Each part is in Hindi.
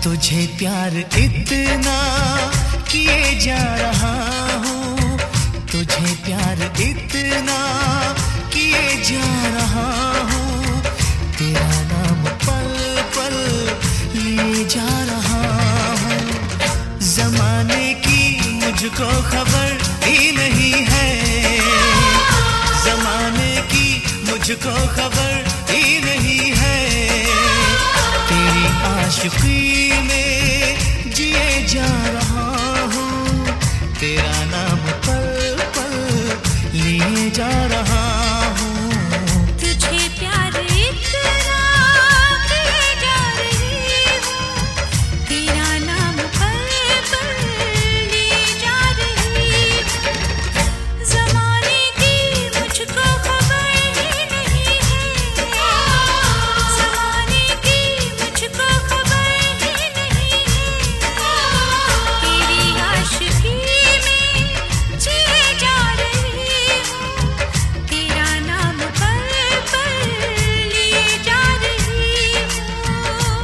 तुझे प्यार इतना किए जा रहा हूँ, तुझे प्यार इतना किए जा रहा हूँ, तेरा नाम पल पल लिए जा रहा हूँ। जमाने की मुझको खबर ही नहीं है, जमाने की मुझको खबर ही नहीं है, तेरी आशिकी में जिए जा रहा हूँ, तेरा नाम पल पल लिए जा रहा हूँ। तुझे प्यार इतना किए जा रही हूँ, तेरा नाम पल पल लिए जा रही हूँ। ज़माने की मुझको खबर ही नहीं है, ज़माने की मुझको खबर ही नहीं है, तेरी आशिकी में जिए जा रही हूँ, तेरा नाम पल पल लिए जा रही हूँ।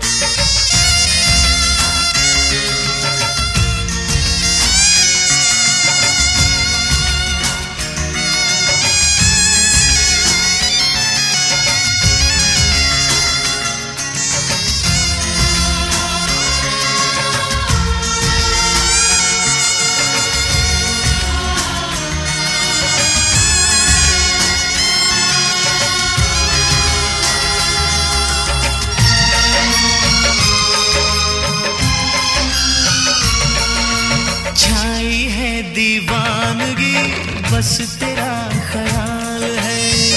छाई है दीवानगी, बस तेरा ख्याल है,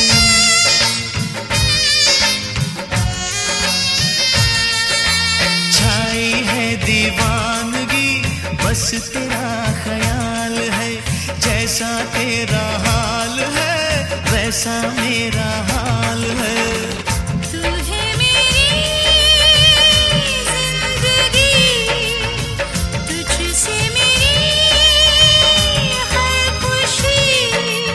छाई है दीवानगी, बस तेरा ख्याल है, जैसा तेरा हाल है वैसा मेरा हाल है। तू है मेरी जिंदगी, तुझसे मेरी हर खुशी,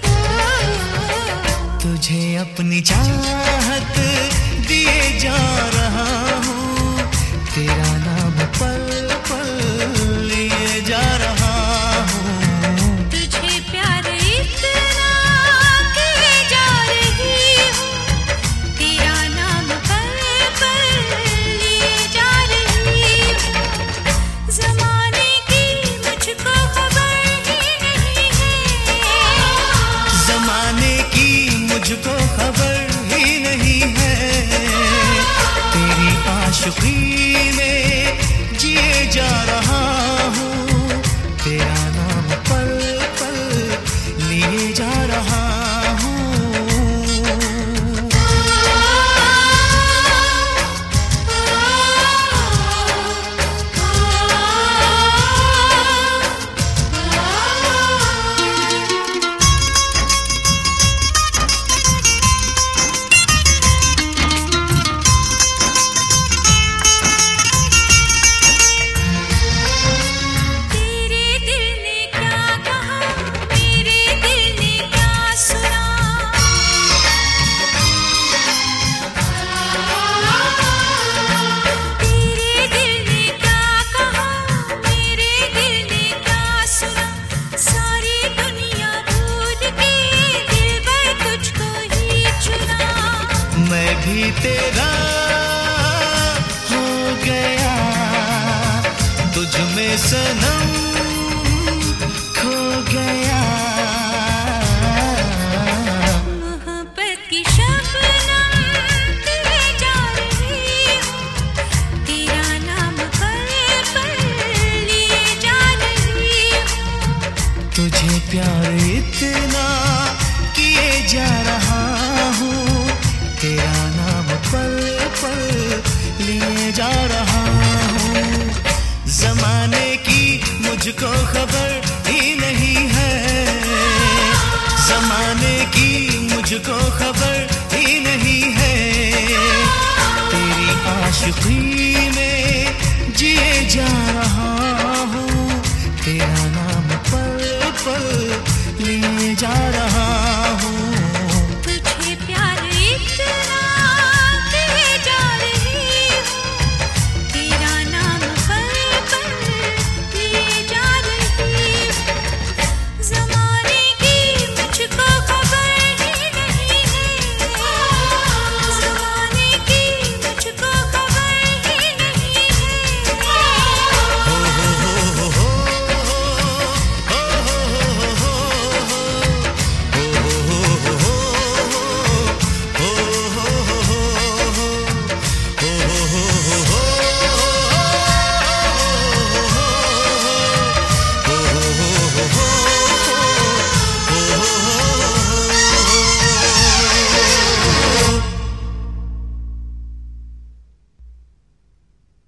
तुझे अपनी चाहत दिए जा रहा हूँ, तेरा नाम पल पल लिए जा रहा हूँ। तुझे प्यार इतना किए जा रही हूँ, तेरा नाम पल पल लिए जा रही हूँ। ज़माने की मुझको खबर ही नहीं है, जमाने की मुझको खबर ही नहीं है, तेरी आशिकी में जिए जा रहा हूँ, तेरा नाम पल पल लिए जा रहा हूँ। तेरे दिल ने क्या कहा, मेरे दिल ने क्या सुना, तेरे दिल ने क्या कहा, मेरे दिल ने क्या सुना, सारी दुनिया भूल के दिलबर तुझको ही चुना। मैं भी तेरा हो गया, तुझ में सनम खो गया, मोहब्बत की शबनम तुझे जा रही हूँ, तेरा नाम पल पल लिए जा रही हूँ। तुझे प्यार इतना किए जा रहा हूँ, तेरा नाम पल पल लिए जा रहा हूँ। जमाने की मुझको खबर ही नहीं है, जमाने की मुझको खबर